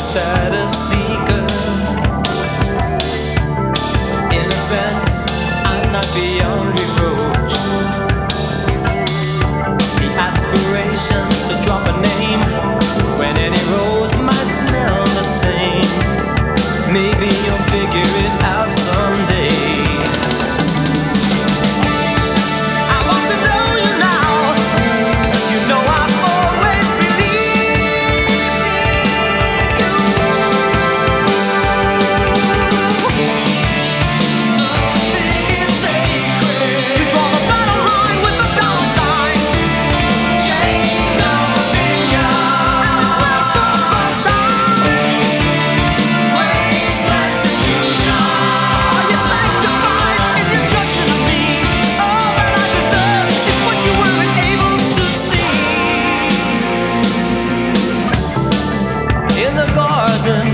status seeker. In a sense, I'm not beyond reproach. The aspiration to drop a name when any rose might smell the same. Maybe you'll figure it out someday. I want to know you now. You know I've always believed you. Nothing is sacred. You draw the battle line with the dollar sign. Change of opinion at the drop of a dime. Graceless illusion. Are you sanctified in your judgment of me? All that I deserve is what you weren't able to see. In the garden